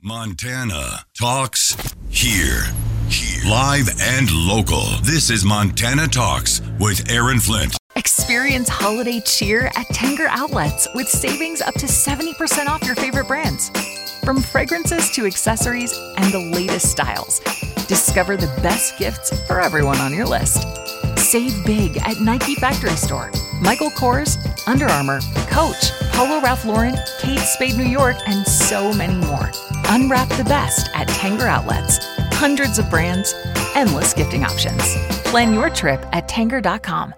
Montana Talks here. Live and local. This is Montana Talks with Aaron Flint. Experience holiday cheer at Tanger Outlets with savings up to 70% off your favorite brands. From fragrances to accessories and the latest styles. Discover the best gifts for everyone on your list. Save big at Nike Factory Store, Michael Kors, Under Armour, Coach, Polo Ralph Lauren, Kate Spade New York, and so many more. Unwrap the best at Tanger Outlets. Hundreds of brands, endless gifting options. Plan your trip at Tanger.com.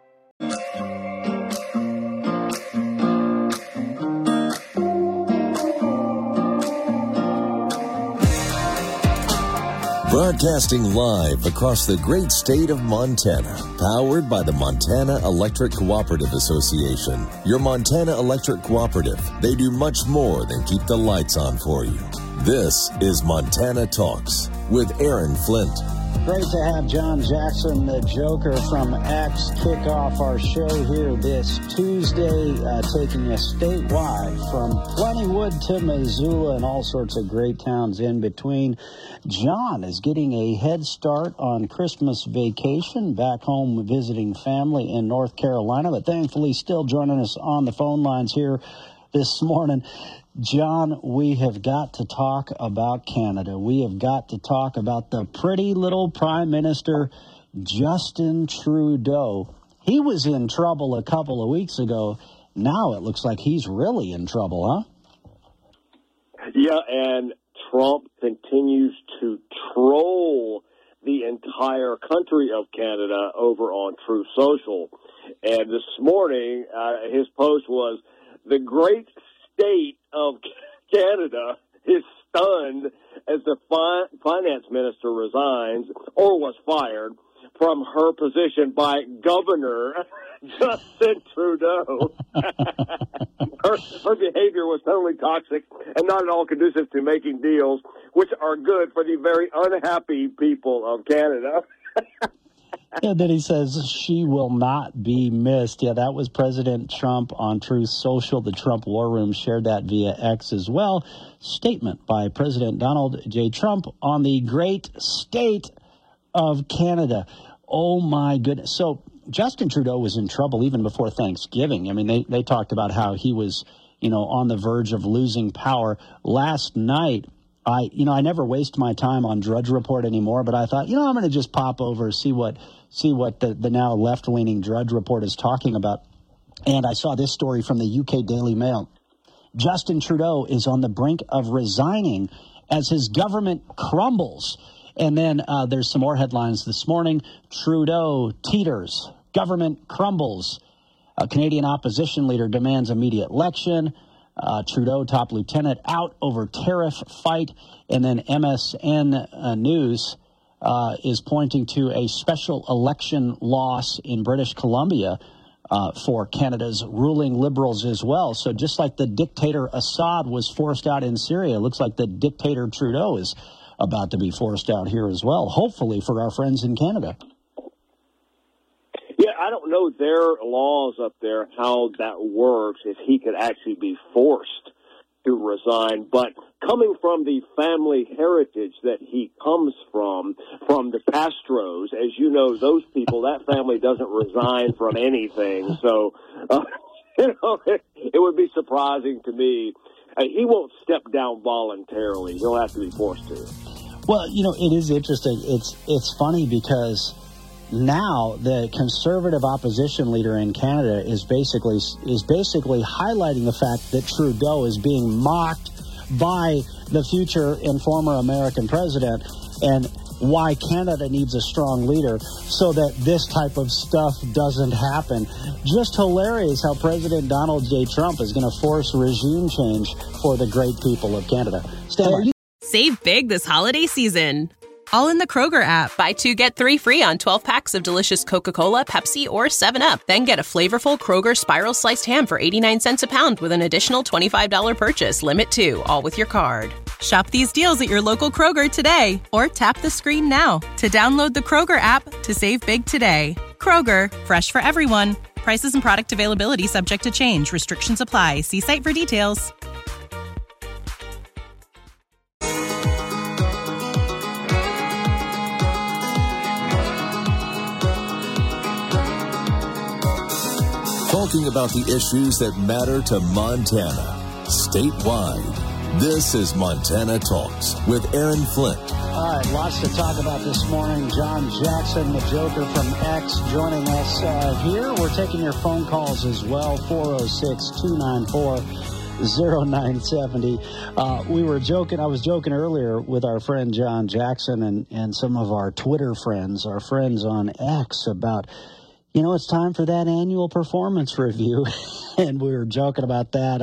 Broadcasting live across the great state of Montana, powered by the Montana Electric Cooperative Association. Your Montana Electric Cooperative. They do much more than keep the lights on for you. This is Montana Talks with Aaron Flint. Great to have John Jackson, the Joker from X, kick off our show here this Tuesday, taking us statewide from Plentywood to Missoula and all sorts of great towns in between. John is getting a head start on Christmas vacation back home visiting family in North Carolina, but thankfully still joining us on the phone lines here this morning. John, we have got to talk about Canada. We have got to talk about the pretty little Prime Minister, Justin Trudeau. He was in trouble a couple of weeks ago. Now it looks like he's really in trouble, huh? Yeah, and Trump continues to troll the entire country of Canada over on Truth Social. And this morning, his post was, "The great state of Canada is stunned as the finance minister resigns or was fired from her position by Governor Justin Trudeau." Her behavior was totally toxic and not at all conducive to making deals, which are good for the very unhappy people of Canada. And then he says she will not be missed. Yeah, that was President Trump on Truth Social. The Trump War Room shared that via X as well. Statement by President Donald J. Trump on the great state of Canada. Oh, my goodness. So Justin Trudeau was in trouble even before Thanksgiving. I mean, they talked about how he was, on the verge of losing power. Last night, I never waste my time on Drudge Report anymore, but I thought, I'm going to just pop over, see what the now left-leaning Drudge Report is talking about. And I saw this story from the UK Daily Mail. Justin Trudeau is on the brink of resigning as his government crumbles. And then there's some more headlines this morning. Trudeau teeters, government crumbles. A Canadian opposition leader demands immediate election. Trudeau, top lieutenant, out over tariff fight. And then MSN News is pointing to a special election loss in British Columbia for Canada's ruling Liberals as well. So just like the dictator Assad was forced out in Syria, it looks like the dictator Trudeau is about to be forced out here as well, hopefully for our friends in Canada. Yeah, I don't know their laws up there, how that works, if he could actually be forced to resign. But coming from the family heritage that he comes from the Castros, as you know, those people, that family doesn't resign from anything. So, it would be surprising to me. He won't step down voluntarily. He'll have to be forced to. Well, it is interesting. It's funny because now the conservative opposition leader in Canada is basically highlighting the fact that Trudeau is being mocked by the future and former American president, and why Canada needs a strong leader so that this type of stuff doesn't happen. Just hilarious how President Donald J. Trump is going to force regime change for the great people of Canada. Save big this holiday season. All in the Kroger app. Buy 2, get 3 free on 12 packs of delicious Coca-Cola, Pepsi, or 7-Up. Then get a flavorful Kroger Spiral Sliced Ham for 89 cents a pound with an additional $25 purchase. Limit 2, all with your card. Shop these deals at your local Kroger today, or tap the screen now to download the Kroger app to save big today. Kroger, fresh for everyone. Prices and product availability subject to change. Restrictions apply. See site for details. talking about the issues that matter to Montana, statewide. This is Montana Talks with Aaron Flint. All right, lots to talk about this morning. John Jackson, the Joker from X, joining us here. We're taking your phone calls as well, 406-294-0970. We were joking. I was joking earlier with our friend John Jackson and some of our Twitter friends, our friends on X, about, it's time for that annual performance review. And we were joking about that.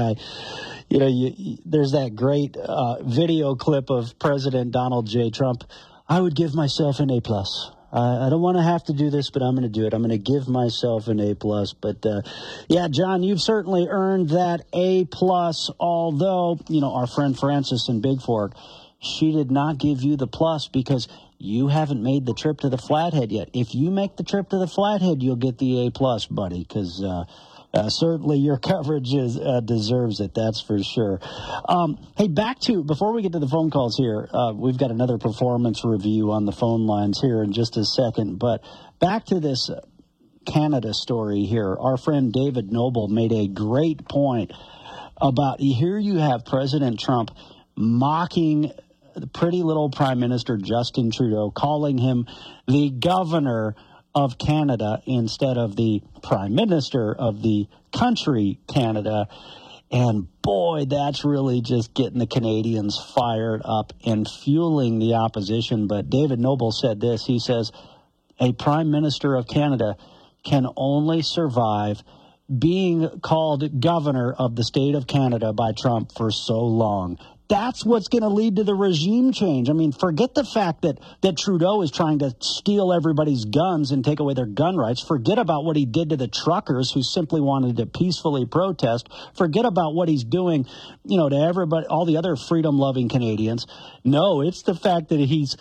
There's that great video clip of President Donald J. Trump. I would give myself an A+. I don't want to have to do this, but I'm going to do it. I'm going to give myself an A+. But, John, you've certainly earned that A+, although, our friend Frances in Big Fork, she did not give you the plus because you haven't made the trip to the Flathead yet. If you make the trip to the Flathead, you'll get the A+, buddy, because certainly your coverage deserves it, that's for sure. Hey, before we get to the phone calls here, we've got another performance review on the phone lines here in just a second, but back to this Canada story here. Our friend David Noble made a great point about, here you have President Trump mocking the pretty little Prime Minister Justin Trudeau, calling him the governor of Canada instead of the prime minister of the country Canada. And boy, that's really just getting the Canadians fired up and fueling the opposition. But David Noble said this. He says, a prime minister of Canada can only survive being called governor of the state of Canada by Trump for so long. That's what's going to lead to the regime change. I mean, forget the fact that Trudeau is trying to steal everybody's guns and take away their gun rights. Forget about what he did to the truckers who simply wanted to peacefully protest. Forget about what he's doing, to everybody, all the other freedom-loving Canadians. No, it's the fact that he's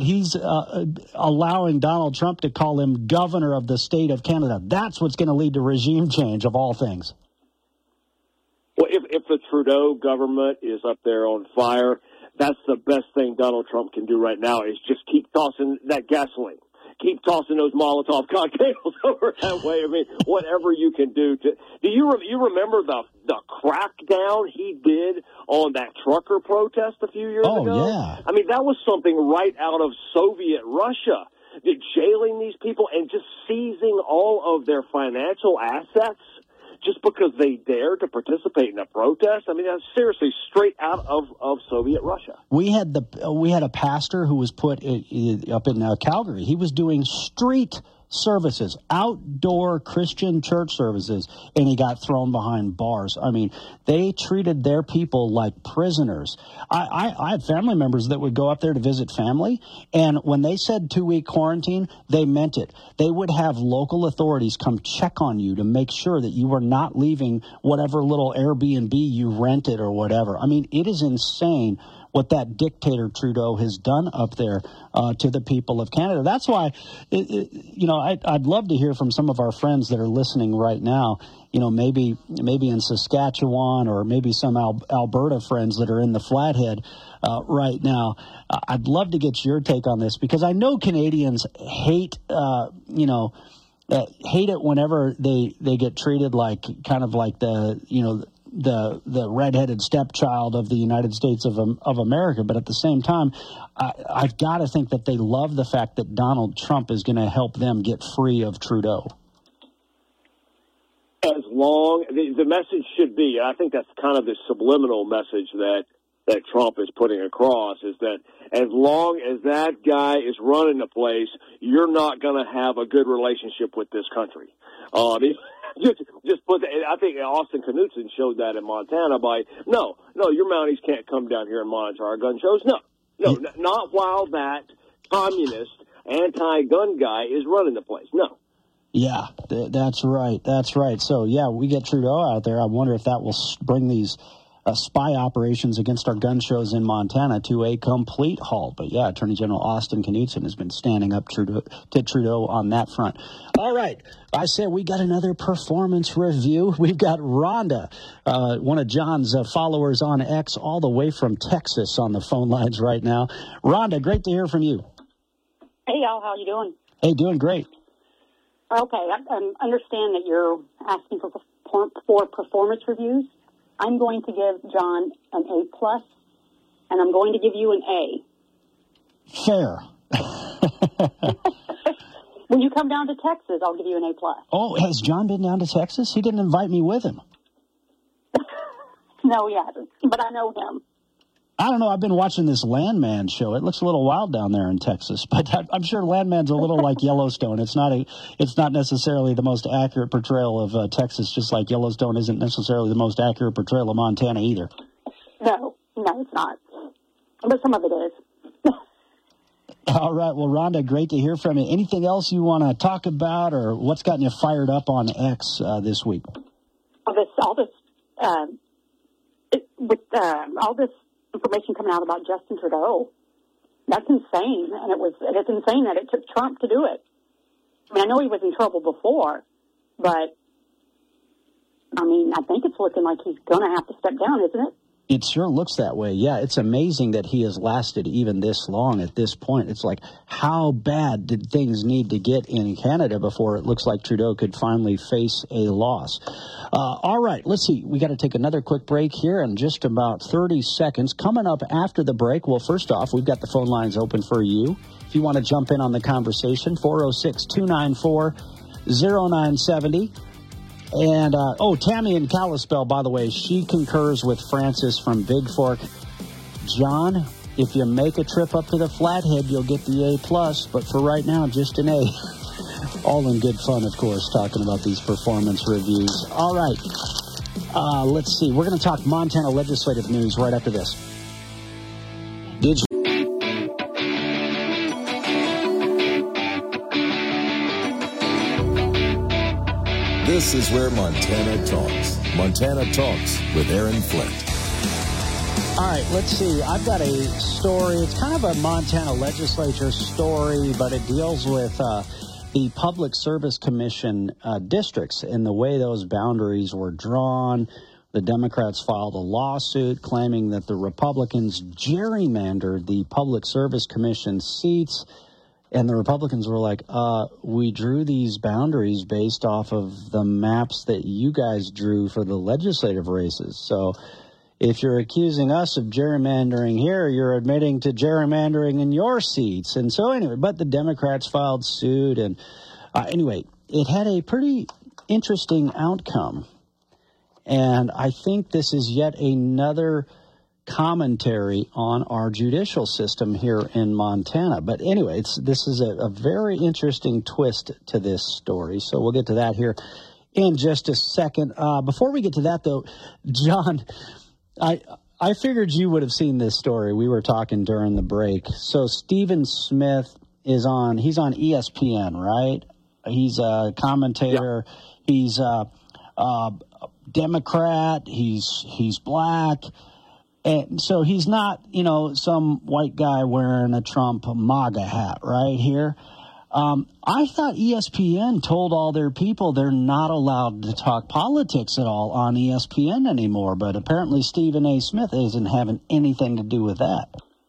allowing Donald Trump to call him governor of the state of Canada. That's what's going to lead to regime change of all things. Well, if the Trudeau government is up there on fire, that's the best thing Donald Trump can do right now is just keep tossing that gasoline. Keep tossing those Molotov cocktails over that way. I mean, whatever you can do to. Do you remember the crackdown he did on that trucker protest a few years ago? Oh, yeah. I mean, that was something right out of Soviet Russia. Jailing these people and just seizing all of their financial assets just because they dare to participate in a protest. I mean, that's seriously straight out of Soviet Russia. We had a pastor who was put up in Calgary. He was doing street services, outdoor Christian church services, and he got thrown behind bars. I mean, they treated their people like prisoners. I had family members that would go up there to visit family, and when they said 2-week quarantine, they meant it. They would have local authorities come check on you to make sure that you were not leaving whatever little Airbnb you rented or whatever. I mean, it is insane what that dictator Trudeau has done up there to the people of Canada. That's why, I'd love to hear from some of our friends that are listening right now, maybe in Saskatchewan or maybe some Alberta friends that are in the Flathead right now. I'd love to get your take on this because I know Canadians hate it whenever they get treated like kind of like the redheaded stepchild of the United States of America. But at the same time, I've got to think that they love the fact that Donald Trump is going to help them get free of Trudeau. As long, the message should be, I think that's kind of the subliminal message that Trump is putting across, is that as long as that guy is running the place, you're not going to have a good relationship with this country. Just put. I think Austin Knudsen showed that in Montana by your Mounties can't come down here and monitor our gun shows. No, not while that communist anti-gun guy is running the place. No. Yeah, that's right. That's right. So we get Trudeau out there. I wonder if that will bring these spy operations against our gun shows in Montana to a complete halt. But Attorney General Austin Knudsen has been standing up to Trudeau on that front. All right. I said we got another performance review. We've got Rhonda, one of John's followers on X, all the way from Texas on the phone lines right now. Rhonda, great to hear from you. Hey, Al, how you doing? Hey, doing great. Okay, I understand that you're asking for for performance reviews, I'm going to give John an A+, and I'm going to give you an A. Fair. When you come down to Texas, I'll give you an A+. Oh, has John been down to Texas? He didn't invite me with him. No, he hasn't, but I know him. I don't know. I've been watching this Landman show. It looks a little wild down there in Texas, but I'm sure Landman's a little like Yellowstone. It's not necessarily the most accurate portrayal of Texas, just like Yellowstone isn't necessarily the most accurate portrayal of Montana either. No, it's not. But some of it is. All right. Well, Rhonda, great to hear from you. Anything else you want to talk about, or what's gotten you fired up on X this week? All this information coming out about Justin Trudeau, that's insane. And it's insane that it took Trump to do it. I mean, I know he was in trouble before, but I mean, I think it's looking like he's going to have to step down, isn't it? It sure looks that way. Yeah, it's amazing that he has lasted even this long at this point. It's like, how bad did things need to get in Canada before it looks like Trudeau could finally face a loss? All right, let's see. We got to take another quick break here in just about 30 seconds. Coming up after the break, well, first off, we've got the phone lines open for you. If you want to jump in on the conversation, 406-294-0970. And, Tammy in Kalispell, by the way, she concurs with Francis from Big Fork. John, if you make a trip up to the Flathead, you'll get the A+, but for right now, just an A. All in good fun, of course, talking about these performance reviews. All right, let's see. We're going to talk Montana legislative news right after this. Did you? This is where Montana talks. Montana Talks with Aaron Flint. All right, let's see. I've got a story. It's kind of a Montana legislature story, but it deals with the Public Service Commission districts and the way those boundaries were drawn. The Democrats filed a lawsuit claiming that the Republicans gerrymandered the Public Service Commission seats. And the Republicans were like, we drew these boundaries based off of the maps that you guys drew for the legislative races. So if you're accusing us of gerrymandering here, you're admitting to gerrymandering in your seats. And so anyway, but the Democrats filed suit. And anyway, it had a pretty interesting outcome. And I think this is yet another commentary on our judicial system here in Montana. But anyway, this is a very interesting twist to this story. So we'll get to that here in just a second. Before we get to that, though, John, I figured you would have seen this story. We were talking during the break. So Stephen Smith he's on ESPN, right? He's a commentator. Yeah. He's a Democrat. He's black. And so he's not, some white guy wearing a Trump MAGA hat right here. I thought ESPN told all their people they're not allowed to talk politics at all on ESPN anymore, but apparently Stephen A. Smith isn't having anything to do with that.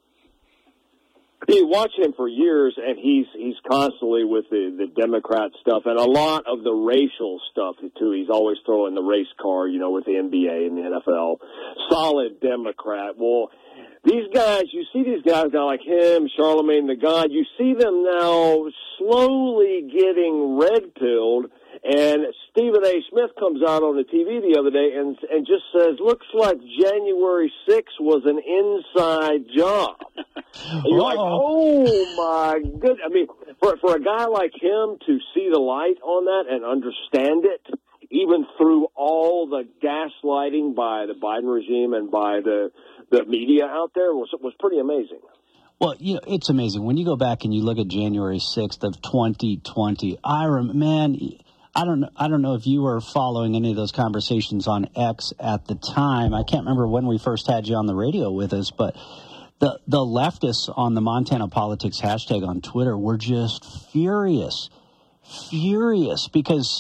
You watch him for years, and he's constantly with the Democrat stuff and a lot of the racial stuff, too. He's always throwing the race card, with the NBA and the NFL. Solid Democrat. Well, these guys, you see these guys now like him, Charlemagne the God, you see them now slowly getting red-pilled, and Stephen A. Smith comes out on the TV the other day and just says, looks like January 6th was an inside job. And you're like, oh, my goodness. I mean, for a guy like him to see the light on that and understand it, even through all the gaslighting by the Biden regime and by the media out there, was pretty amazing. Well, it's amazing. When you go back and you look at January 6th of 2020, I don't know if you were following any of those conversations on X at the time. I can't remember when we first had you on the radio with us, but the leftists on the Montana Politics hashtag on Twitter were just furious because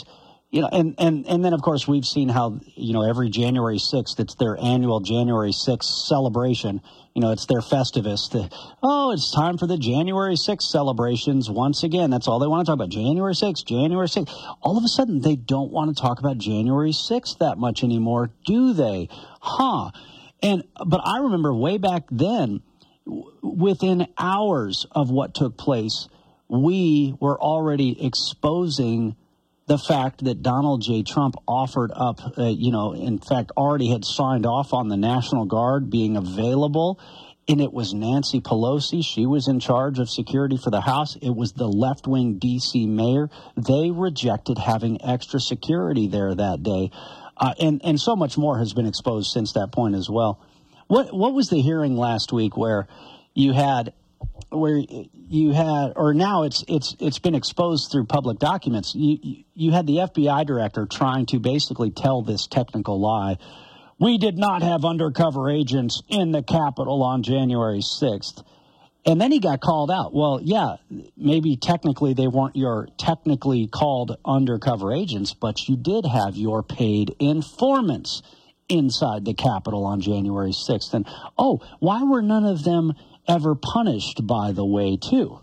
and then, of course, we've seen how, every January 6th, it's their annual January 6th celebration. It's their Festivus. It's time for the January 6th celebrations once again. That's all they want to talk about. January 6th, January 6th. All of a sudden, they don't want to talk about January 6th that much anymore, do they? But I remember way back then, within hours of what took place, we were already exposing the fact that Donald J. Trump offered up, in fact, already had signed off on the National Guard being available. And it was Nancy Pelosi. She was in charge of security for the House. It was the left-wing D.C. mayor. They rejected having extra security there that day. And so much more has been exposed since that point as well. What was the hearing last week where you had, or now it's been exposed through public documents. You had the FBI director trying to basically tell this technical lie. We did not have undercover agents in the Capitol on January 6th. And then he got called out. Well, yeah, maybe technically they weren't your technically called undercover agents, but you did have your paid informants inside the Capitol on January 6th. And, why were none of them ever punished, by the way, too?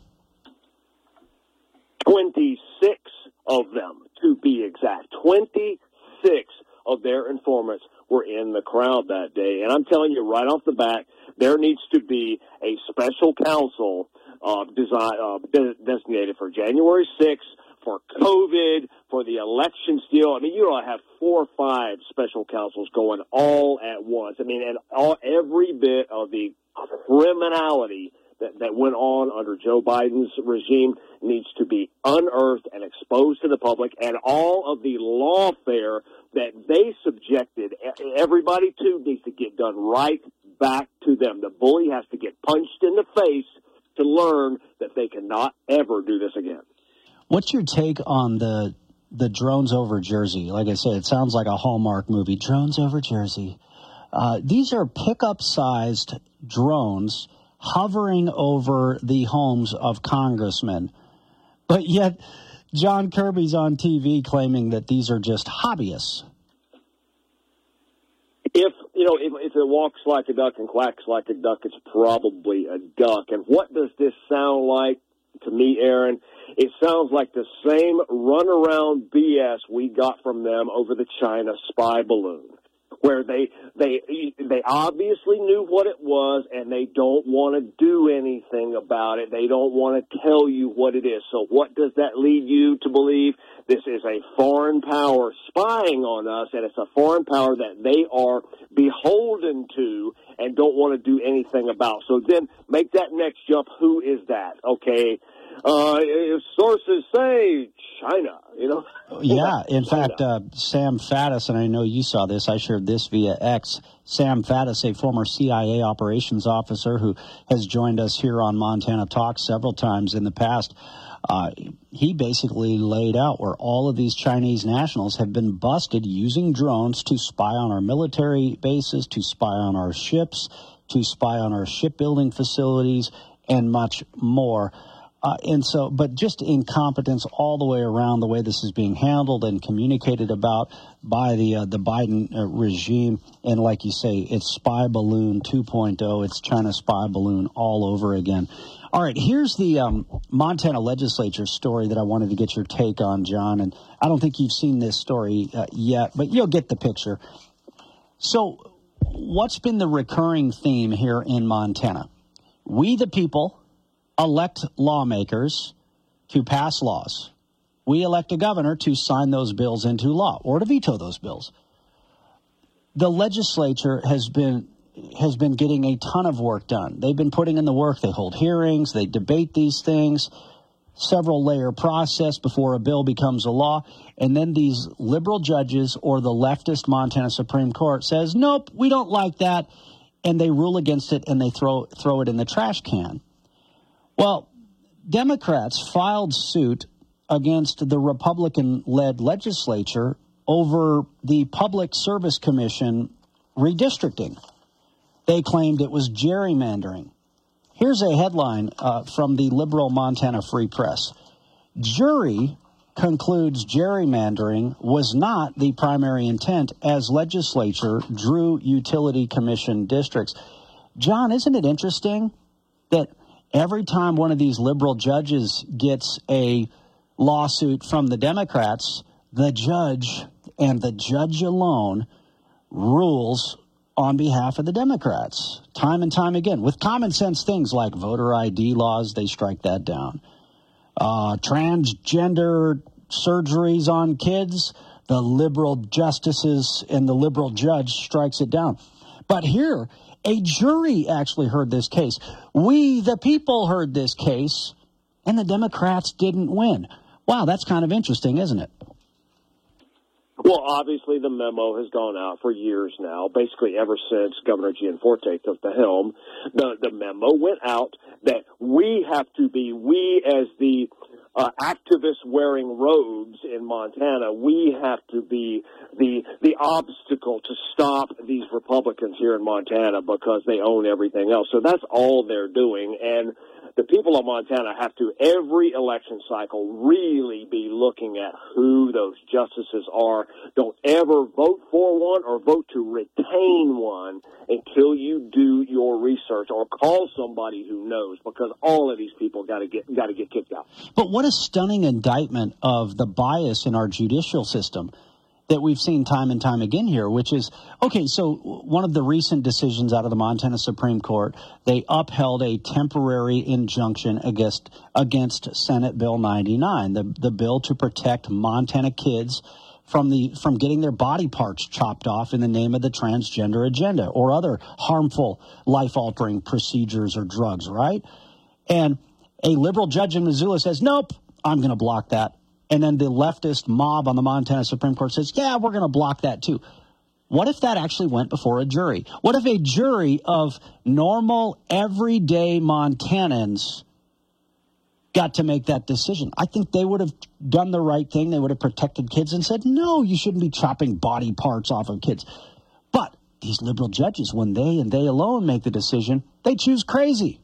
26 of them, to be exact. 26 of their informants were in the crowd that day. And I'm telling you right off the bat, there needs to be a special counsel designated for January 6th, for COVID, for the election steal. I mean, you don't have 4 or 5 special counsels going all at once. I mean, and every bit of the criminality that went on under Joe Biden's regime needs to be unearthed and exposed to the public, and all of the lawfare that they subjected everybody to needs to get done right back to them. The bully has to get punched in the face to learn that they cannot ever do this again. What's your take on the drones over Jersey? Like I said, it sounds like a Hallmark movie, drones over Jersey. These are pickup-sized drones hovering over the homes of congressmen. But yet, John Kirby's on TV claiming that these are just hobbyists. If it walks like a duck and quacks like a duck, it's probably a duck. And what does this sound like to me, Aaron? It sounds like the same runaround BS we got from them over the China spy balloon, where they obviously knew what it was, and they don't want to do anything about it. They don't want to tell you what it is. So what does that lead you to believe? This is a foreign power spying on us, and it's a foreign power that they are beholden to and don't want to do anything about. So then make that next jump. Who is that? Okay. Sources say China, Yeah, in fact, Sam Faddis, and I know you saw this, I shared this via X. Sam Faddis, a former CIA operations officer who has joined us here on Montana Talk several times in the past, he basically laid out where all of these Chinese nationals have been busted using drones to spy on our military bases, to spy on our ships, to spy on our shipbuilding facilities, and much more. But just incompetence all the way around, the way this is being handled and communicated about by the Biden regime. And like you say, it's spy balloon 2.0. It's China spy balloon all over again. All right, here's the Montana legislature story that I wanted to get your take on, John. And I don't think you've seen this story yet, but you'll get the picture. So what's been the recurring theme here in Montana? We, the people, elect lawmakers to pass laws. We elect a governor to sign those bills into law or to veto those bills. The legislature has been getting a ton of work done. They've been putting in the work. They hold hearings. They debate these things. Several layer process before a bill becomes a law. And then these liberal judges or the leftist Montana Supreme Court says, nope, we don't like that. And they rule against it and they throw it in the trash can. Well, Democrats filed suit against the Republican-led legislature over the Public Service Commission redistricting. They claimed it was gerrymandering. Here's a headline from the liberal Montana Free Press. Jury concludes gerrymandering was not the primary intent as legislature drew utility commission districts. John, isn't it interesting that every time one of these liberal judges gets a lawsuit from the Democrats, the judge and the judge alone rules on behalf of the Democrats time and time again with common sense things like voter ID laws? They strike that down. Transgender surgeries on kids, the liberal justices and the liberal judge strikes it down. But here, a jury actually heard this case. We, the people, heard this case, and the Democrats didn't win. Wow, that's kind of interesting, isn't it? Well, obviously the memo has gone out for years now, basically ever since Governor Gianforte took the helm. The memo went out that we as the activists wearing robes in Montana, we have to be the obstacle to stop these Republicans here in Montana because they own everything else. So that's all they're doing. And the people of Montana have to, every election cycle, really be looking at who those justices are. Don't ever vote for one or vote to retain one until you do your research or call somebody who knows, because all of these people got to get kicked out. But what a stunning indictment of the bias in our judicial system that we've seen time and time again here, which is, okay, so one of the recent decisions out of the Montana Supreme Court, they upheld a temporary injunction against Senate Bill 99, the bill to protect Montana kids from getting their body parts chopped off in the name of the transgender agenda or other harmful life-altering procedures or drugs, right? And a liberal judge in Missoula says, nope, I'm going to block that. And then the leftist mob on the Montana Supreme Court says, yeah, we're going to block that too. What if that actually went before a jury? What if a jury of normal, everyday Montanans got to make that decision? I think they would have done the right thing. They would have protected kids and said, no, you shouldn't be chopping body parts off of kids. But these liberal judges, when they and they alone make the decision, they choose crazy.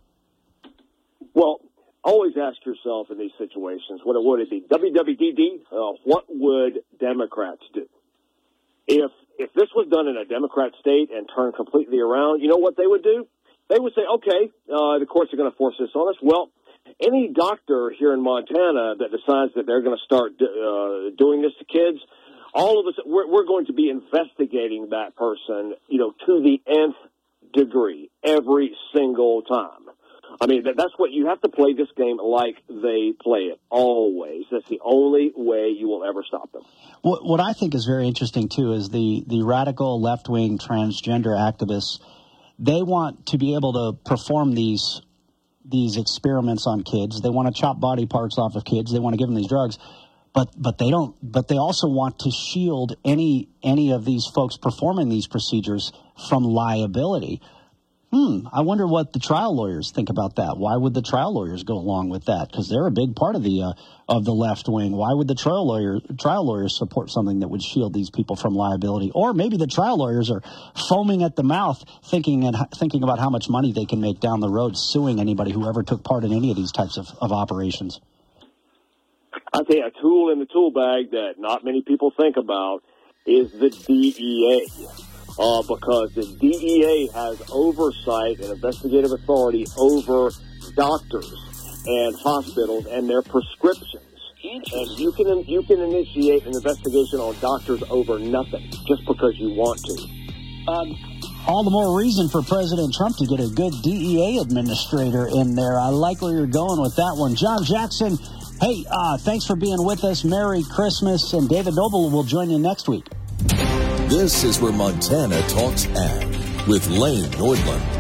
Well, always ask yourself in these situations, what would it be? WWDD, what would Democrats do? If this was done in a Democrat state and turned completely around, you know what they would do? They would say, okay, the courts are going to force this on us. Well, any doctor here in Montana that decides that they're going to start doing this to kids, all of us, we're going to be investigating that person, to the nth degree every single time. I mean, that's what you have to play this game like they play it, always. That's the only way you will ever stop them. What I think is very interesting, too, is the radical left-wing transgender activists, they want to be able to perform these experiments on kids. They want to chop body parts off of kids. They want to give them these drugs. But they don't. But they also want to shield any of these folks performing these procedures from liability. I wonder what the trial lawyers think about that. Why would the trial lawyers go along with that? Because they're a big part of the left wing. Why would the trial lawyers support something that would shield these people from liability? Or maybe the trial lawyers are foaming at the mouth, thinking about how much money they can make down the road, suing anybody who ever took part in any of these types of operations. I'll tell you, a tool in the tool bag that not many people think about is the DEA. Because the DEA has oversight and investigative authority over doctors and hospitals and their prescriptions. And you can initiate an investigation on doctors over nothing just because you want to. All the more reason for President Trump to get a good DEA administrator in there. I like where you're going with that one. John Jackson, hey, thanks for being with us. Merry Christmas. And David Noble will join you next week. This is where Montana Talks Ag with Lane Nordlund.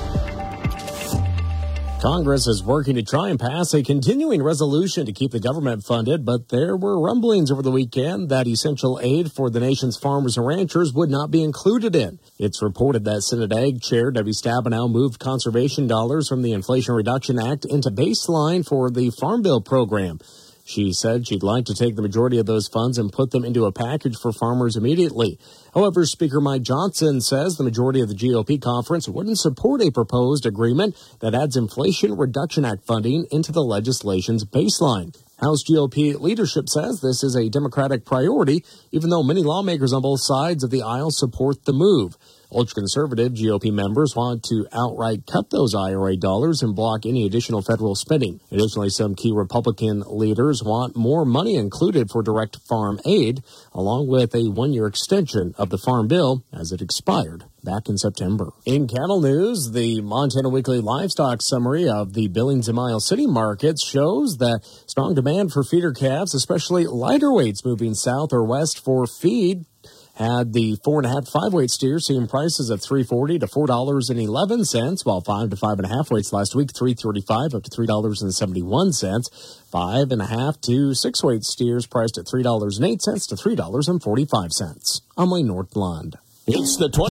Congress is working to try and pass a continuing resolution to keep the government funded, but there were rumblings over the weekend that essential aid for the nation's farmers and ranchers would not be included in. It's reported that Senate Ag Chair Debbie Stabenow moved conservation dollars from the Inflation Reduction Act into baseline for the Farm Bill program. She said she'd like to take the majority of those funds and put them into a package for farmers immediately. However, Speaker Mike Johnson says the majority of the GOP conference wouldn't support a proposed agreement that adds Inflation Reduction Act funding into the legislation's baseline. House GOP leadership says this is a Democratic priority, even though many lawmakers on both sides of the aisle support the move. Ultra-conservative GOP members want to outright cut those IRA dollars and block any additional federal spending. Additionally, some key Republican leaders want more money included for direct farm aid, along with a one-year extension of the Farm Bill as it expired back in September. In cattle news, the Montana Weekly Livestock Summary of the Billings and Miles City markets shows that strong demand for feeder calves, especially lighter weights moving south or west for feed, had the 4.5 to 5 weight steers seeing prices of $3.40 to $4.11, while 5 to 5.5 weights last week $3.35 up to $3.71. 5.5 to 6 weight steers priced at $3.08 to $3.45. I'm Wayne Northland. It's the 20.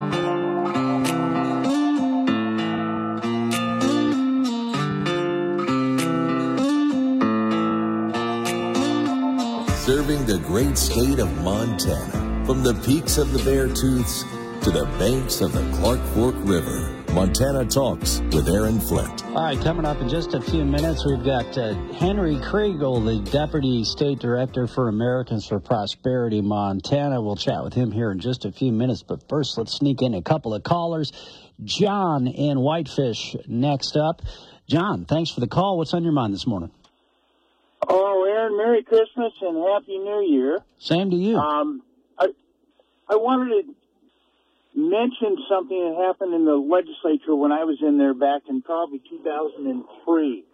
Serving the great state of Montana. From the peaks of the Beartooths to the banks of the Clark Fork River, Montana Talks with Aaron Flint. All right, coming up in just a few minutes, we've got Henry Kriegel, the Deputy State Director for Americans for Prosperity Montana. We'll chat with him here in just a few minutes, but first let's sneak in a couple of callers. John in Whitefish next up. John, thanks for the call. What's on your mind this morning? Oh, Aaron, Merry Christmas and Happy New Year. Same to you. I wanted to mention something that happened in the legislature when I was in there back in probably 2003,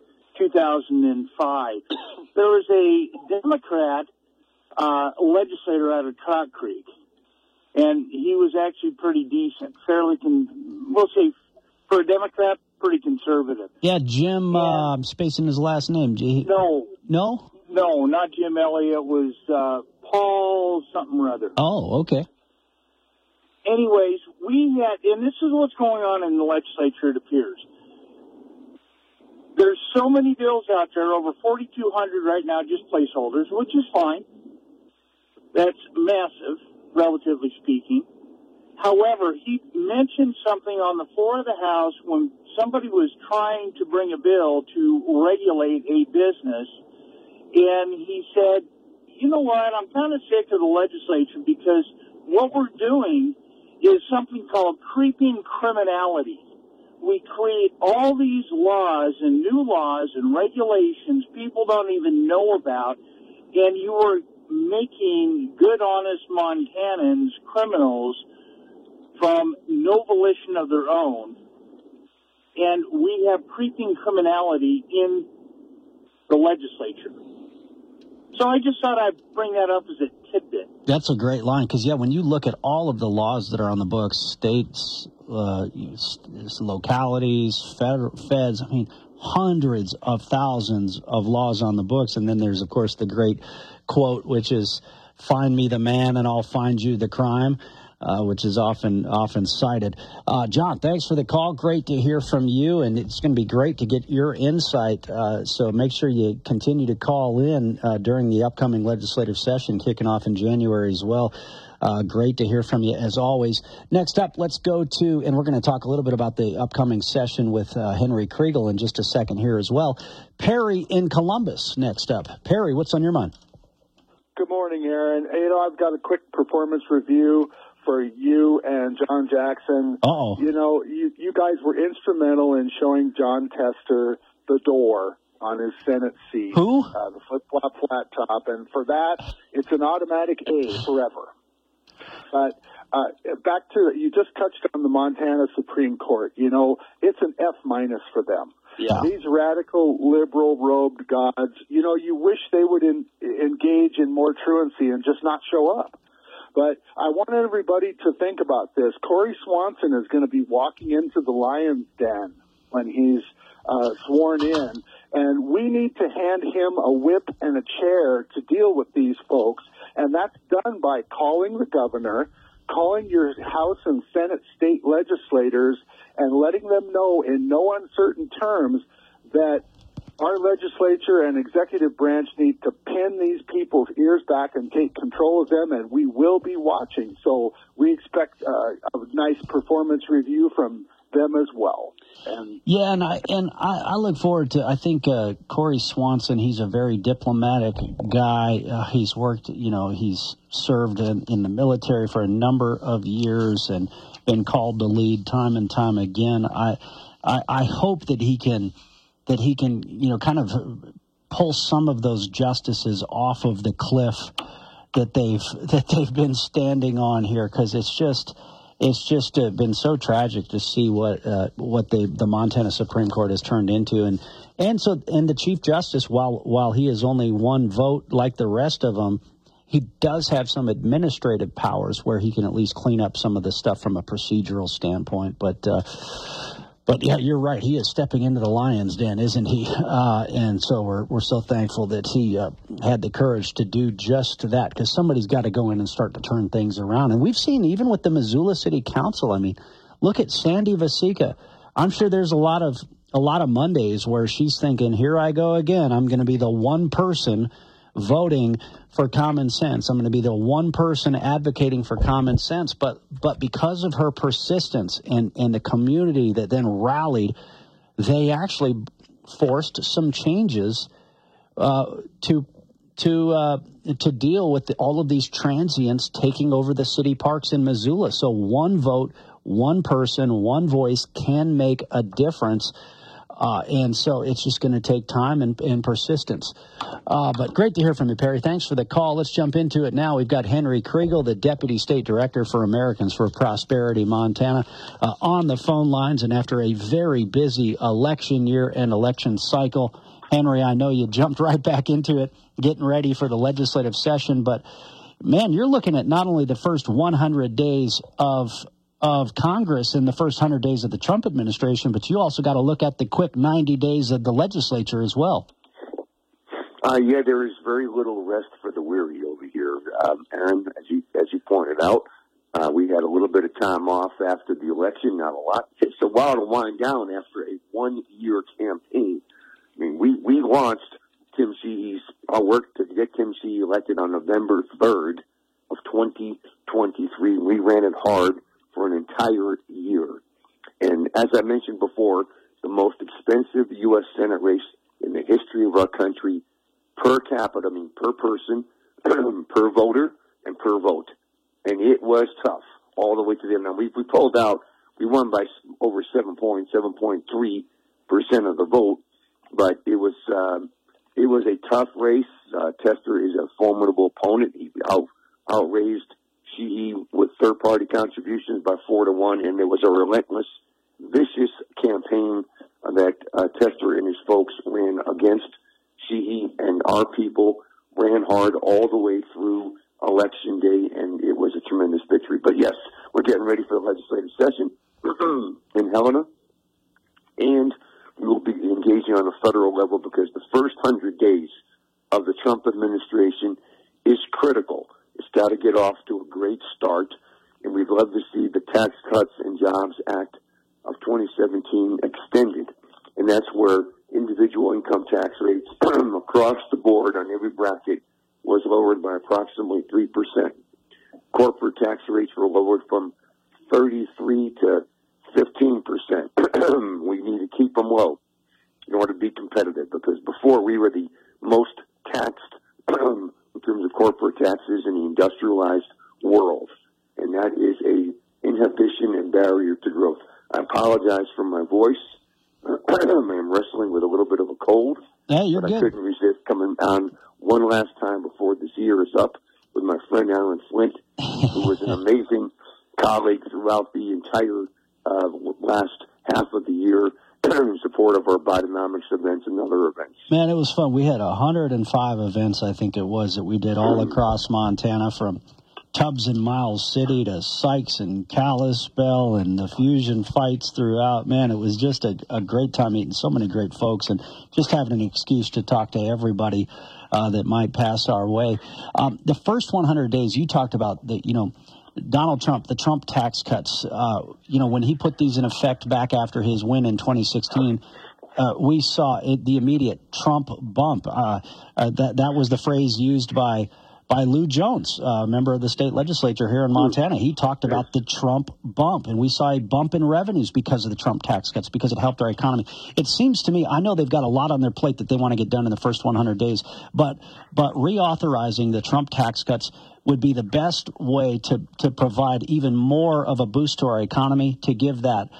2005. There was a Democrat legislator out of Trout Creek, and he was actually pretty decent, we'll say, for a Democrat, pretty conservative. Yeah, Jim, I'm spacing his last name. No? No, not Jim Elliott. It was Paul something or other. Oh, okay. Anyways, we had, and this is what's going on in the legislature, it appears. There's so many bills out there, over 4,200 right now, just placeholders, which is fine. That's massive, relatively speaking. However, he mentioned something on the floor of the House when somebody was trying to bring a bill to regulate a business, and he said, you know what, I'm kind of sick of the legislature because what we're doing is something called creeping criminality. We create all these laws and new laws and regulations people don't even know about, and you are making good, honest Montanans criminals from no volition of their own. And we have creeping criminality in the legislature. So I just thought I'd bring that up as a tidbit. That's a great line because, yeah, when you look at all of the laws that are on the books, states, localities, feds, I mean, hundreds of thousands of laws on the books. And then there's, of course, the great quote, which is, find me the man and I'll find you the crime. Which is often cited. John, thanks for the call. Great to hear from you, and it's going to be great to get your insight. So make sure you continue to call in during the upcoming legislative session kicking off in January as well. Great to hear from you, as always. Next up, let's go to, and we're going to talk a little bit about the upcoming session with Henry Kriegel in just a second here as well. Perry in Columbus next up. Perry, what's on your mind? Good morning, Aaron. I've got a quick performance review for you and John Jackson. Uh-oh. You guys were instrumental in showing John Tester the door on his Senate seat. Who? The flip-flop flat top. And for that, it's an automatic A forever. But back to, you just touched on the Montana Supreme Court. It's an F- for them. Yeah. These radical, liberal-robed gods, you wish they would engage in more truancy and just not show up. But I want everybody to think about this. Corey Swanson is going to be walking into the lion's den when he's sworn in, and we need to hand him a whip and a chair to deal with these folks, and that's done by calling the governor, calling your House and Senate state legislators, and letting them know in no uncertain terms that our legislature and executive branch need to pin these people's ears back and take control of them, and we will be watching. So we expect a nice performance review from them as well. And yeah, and I look forward to. I think Corey Swanson. He's a very diplomatic guy. He's worked. He's served in the military for a number of years and been called to lead time and time again. I hope that he can kind of pull some of those justices off of the cliff that they've been standing on here, because it's just been so tragic to see what the Montana Supreme Court has turned into, and the Chief Justice, while he is only one vote like the rest of them, he does have some administrative powers where he can at least clean up some of the stuff from a procedural standpoint. But yeah, you're right. He is stepping into the lion's den, isn't he? And so we're so thankful that he had the courage to do just that, because somebody's got to go in and start to turn things around. And we've seen, even with the Missoula City Council, I mean, look at Sandy Vasika. I'm sure there's a lot of Mondays where she's thinking, here I go again. I'm going to be the one person voting for common sense. I'm going to be the one person advocating for common sense. But because of her persistence and the community that then rallied, they actually forced some changes to deal with all of these transients taking over the city parks in Missoula. So one vote, one person, one voice can make a difference. And so it's just going to take time and persistence. But great to hear from you, Perry. Thanks for the call. Let's jump into it now. We've got Henry Kriegel, the Deputy State Director for Americans for Prosperity Montana, on the phone lines. And after a very busy election year and election cycle, Henry, I know you jumped right back into it, getting ready for the legislative session. But, man, you're looking at not only the first 100 days of Congress in the first 100 days of the Trump administration, but you also got to look at the quick 90 days of the legislature as well. Yeah, there is very little rest for the weary over here. Aaron, as you pointed out, we had a little bit of time off after the election, not a lot. It's a while to wind down after a one-year campaign. I mean, we launched Tim Sheehy's work to get Tim Sheehy elected on November 3rd of 2023. We ran it hard for an entire year. And as I mentioned before, the most expensive U.S. Senate race in the history of our country, per capita, I mean per person, per voter, and per vote. And it was tough all the way to the end. Now, we pulled out, we won by over 7.3% of the vote, but it was a tough race. Tester is a formidable opponent. He outraised Sheehy with third-party contributions by 4-1, and there was a relentless, vicious campaign that Tester and his folks ran against Sheehy, and our people ran hard all the way through Election Day, and it was a tremendous victory. But yes, we're getting ready for the legislative session in Helena, and we will be engaging on a federal level because the first 100 days of the Trump administration is critical. It's got to get off to a great start, and we'd love to see the Tax Cuts and Jobs Act of 2017 extended. And that's where individual income tax rates across the board on every bracket was lowered by approximately 3%. Corporate tax rates were lowered from 33 to 15%. We need to keep them low in order to be competitive, because before we were the most taxed in terms of corporate taxes in the industrialized world, and that is a inhibition and barrier to growth. I apologize for my voice. I'm wrestling with a little bit of a cold, but I couldn't resist coming on one last time before this year is up with my friend Aaron Flint, who was an amazing colleague throughout the entire last half of the year in support of our Bidenomics events and other events. Man, it was fun. We had 105 events, I think it was, that we did all across Montana, from Tubbs and Miles City to Sykes and Kalispell and the Fusion fights throughout. Man, it was just a great time meeting so many great folks and just having an excuse to talk to everybody that might pass our way. The first 100 days, you talked about Donald Trump, the Trump tax cuts, when he put these in effect back after his win in 2016, we saw the immediate Trump bump. That was the phrase used by by Lou Jones, a member of the state legislature here in Montana. He talked about the Trump bump, and we saw a bump in revenues because of the Trump tax cuts, because it helped our economy. It seems to me, I know they've got a lot on their plate that they want to get done in the first 100 days, but reauthorizing the Trump tax cuts would be the best way to provide even more of a boost to our economy, to give that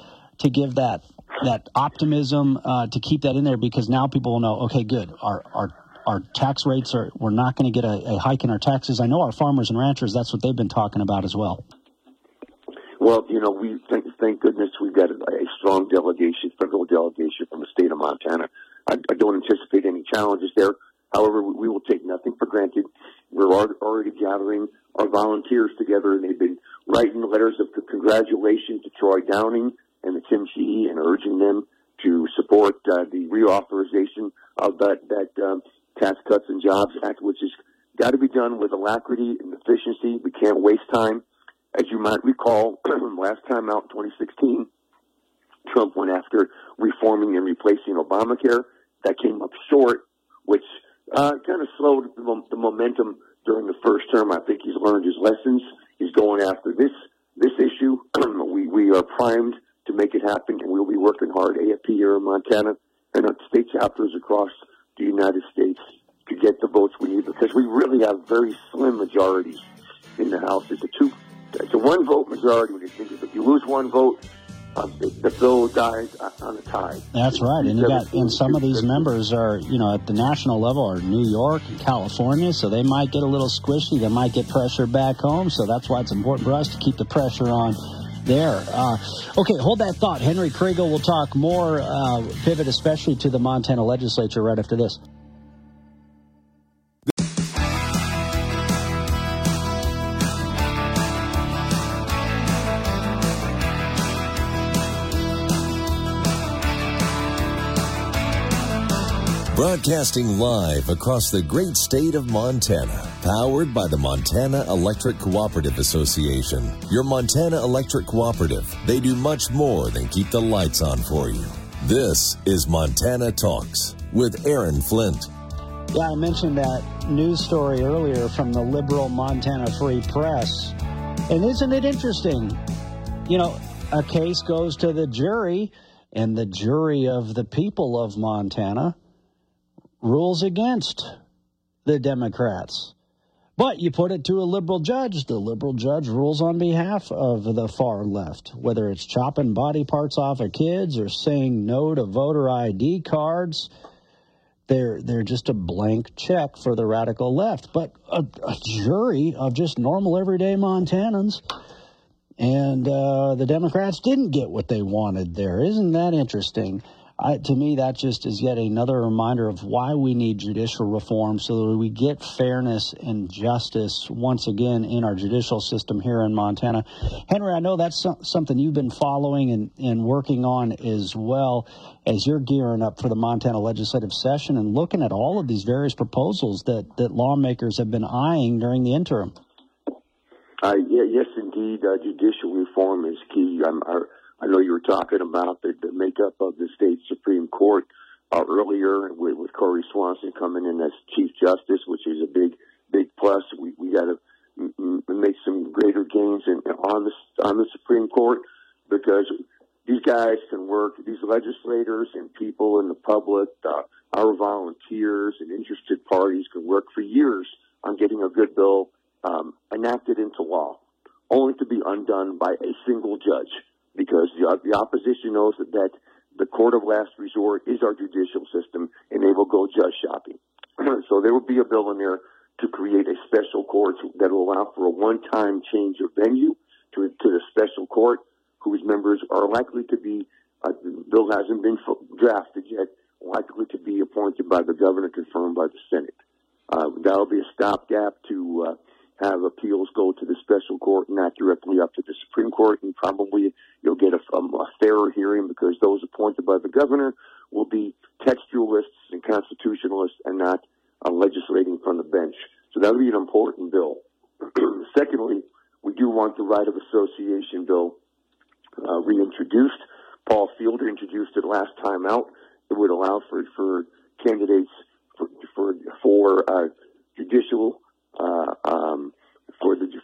optimism, to keep that in there, because now people will know, okay, good, our tax rates we're not going to get a hike in our taxes. I know our farmers and ranchers, that's what they've been talking about as well. Well, we thank goodness we've got a strong delegation, federal delegation from the state of Montana. I don't anticipate any challenges there. However, we will take nothing for granted. We're already gathering our volunteers together, and they've been writing letters of congratulations to Troy Downing and the Tim Sheehy and urging them to support the reauthorization of that Tax Cuts and Jobs Act, which has got to be done with alacrity and efficiency. We can't waste time. As you might recall, last time out in 2016, Trump went after reforming and replacing Obamacare. That came up short, which kind of slowed the momentum during the first term. I think he's learned his lessons. He's going after this issue. We are primed to make it happen, and we'll be working hard, AFP here in Montana, and our state chapters across the United States to get the votes we need, because we really have very slim majorities in the House. It's a one-vote majority. When you think if you lose one vote, the bill dies on a tie. That's right, and some of these members are, at the national level, are New York and California, so they might get a little squishy. They might get pressure back home, so that's why it's important for us to keep the pressure on there. Okay, hold that thought. Henry Kriegel will talk more, pivot especially to the Montana legislature right after this. Broadcasting live across the great state of Montana. Powered by the Montana Electric Cooperative Association. Your Montana Electric Cooperative. They do much more than keep the lights on for you. This is Montana Talks with Aaron Flint. Yeah, I mentioned that news story earlier from the liberal Montana Free Press. And isn't it interesting? A case goes to the jury, and the jury of the people of Montana rules against the Democrats. But you put it to a liberal judge. The liberal judge rules on behalf of the far left, whether it's chopping body parts off of kids or saying no to voter ID cards. They're just a blank check for the radical left. But a jury of just normal, everyday Montanans, and the Democrats didn't get what they wanted there. Isn't that interesting? To me, that just is yet another reminder of why we need judicial reform, so that we get fairness and justice once again in our judicial system here in Montana. Henry, I know that's something you've been following and working on as well, as you're gearing up for the Montana legislative session and looking at all of these various proposals that lawmakers have been eyeing during the interim. Yes, indeed. Judicial reform is key. I know you were talking about the makeup of the state Supreme Court earlier with Corey Swanson coming in as Chief Justice, which is a big plus. We got to make some greater gains on the Supreme Court, because these guys can work. These legislators and people in the public, our volunteers and interested parties can work for years on getting a good bill enacted into law, only to be undone by a single judge. Because the opposition knows that the court of last resort is our judicial system, and they will go judge shopping. So there will be a bill in there to create a special court that will allow for a one-time change of venue to the special court, whose members are likely to be, the bill hasn't been drafted yet, likely to be appointed by the governor, confirmed by the Senate. That'll be a stopgap to have appeals go to the special court and not directly up to the Supreme Court, and probably you'll get a fairer hearing, because those appointed by the governor will be textualists and constitutionalists and not legislating from the bench. So that'll be an important bill. Secondly, we do want the right of association bill reintroduced. Paul Fielder introduced it last time out. It would allow for candidates for judicial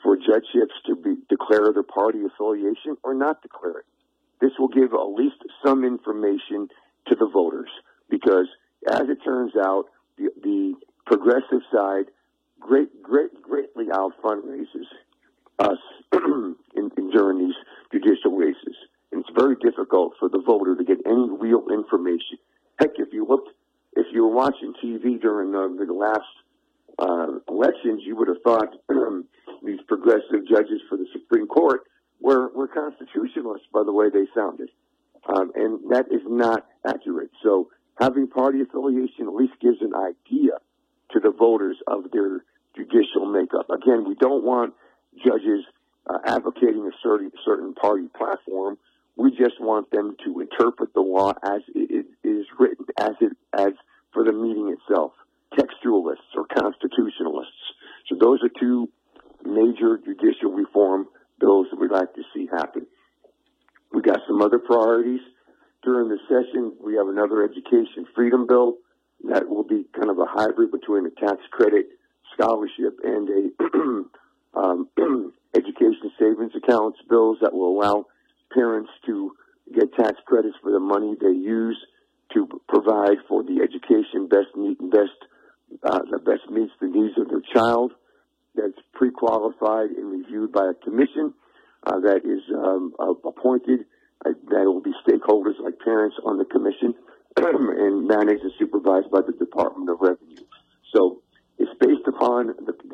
for judgeships to declare their party affiliation or not declare it. This will give at least some information to the voters because, as it turns out, the progressive side greatly out fundraises us during these judicial races. And it's very difficult for the voter to get any real information. Heck, if you were watching TV during the last elections, you would have thought these progressive judges for the Supreme Court were constitutionalists by the way they sounded. And that is not accurate. So having party affiliation at least gives an idea to the voters of their judicial makeup. Again, we don't want judges advocating a certain party platform. We just want them to interpret the law as it is written, as for the meeting itself, textualists or constitutionalists. So those are two major judicial reform bills that we'd like to see happen. We got some other priorities during the session. We have another education freedom bill that will be kind of a hybrid between a tax credit scholarship and a education savings accounts bills that will allow parents to get tax credits for the money they use to provide for the education that best meets the needs of their child. That's pre-qualified and reviewed by a commission that is appointed. That will be stakeholders like parents on the commission and managed and supervised by the Department of Revenue. So it's based upon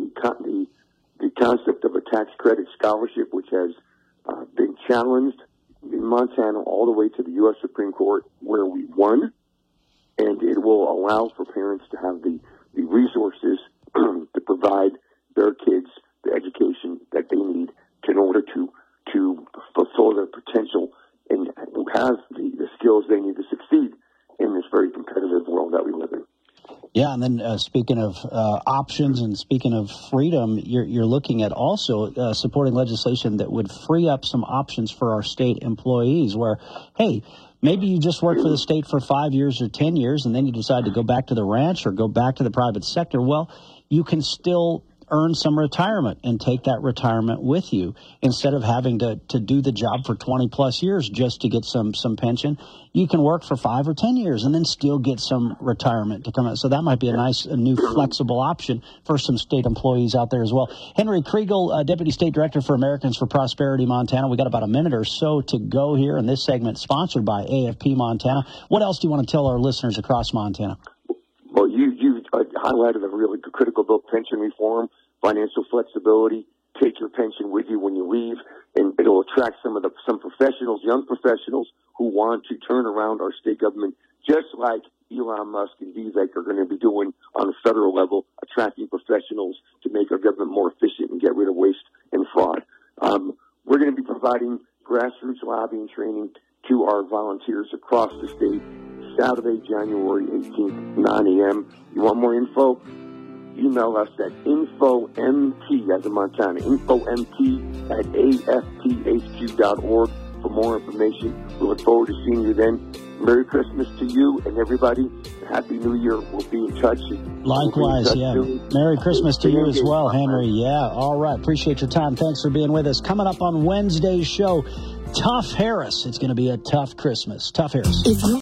the concept of a tax credit scholarship, which has been challenged in Montana all the way to the U.S. Supreme Court, where we won, and it will allow for parents to have the resources to provide their kids the education that they need in order to fulfill their potential and have the skills they need to succeed in this very competitive world that we live in. Yeah, and then speaking of options and speaking of freedom, you're looking at also supporting legislation that would free up some options for our state employees where, hey, maybe you just work for the state for 5 years or 10 years and then you decide to go back to the ranch or go back to the private sector. Well, you can still earn some retirement and take that retirement with you instead of having to do the job for 20 plus years just to get some pension. You can work for 5 or 10 years and then still get some retirement to come out. So that might be a new flexible option for some state employees out there as well. Henry Kriegel, Deputy State Director for Americans for Prosperity Montana. We got about a minute or so to go here in this segment sponsored by AFP Montana. What else do you want to tell our listeners across Montana? Well, you highlighted a really critical bill, pension reform, financial flexibility, take your pension with you when you leave, and it'll attract some professionals, young professionals who want to turn around our state government, just like Elon Musk and Vivek are going to be doing on a federal level, attracting professionals to make our government more efficient and get rid of waste and fraud. We're going to be providing grassroots lobbying training to our volunteers across the state Saturday, January 18th, 9 a.m. You want more info? Email us at infomt, as in Montana, infomt@afphq.org for more information. We look forward to seeing you then. Merry Christmas to you and everybody. Happy New Year. We'll be in touch. Likewise, yeah. Merry Christmas to you as well, Henry. Yeah, all right. Appreciate your time. Thanks for being with us. Coming up on Wednesday's show, Tough Harris. It's going to be a tough Christmas. Tough Harris.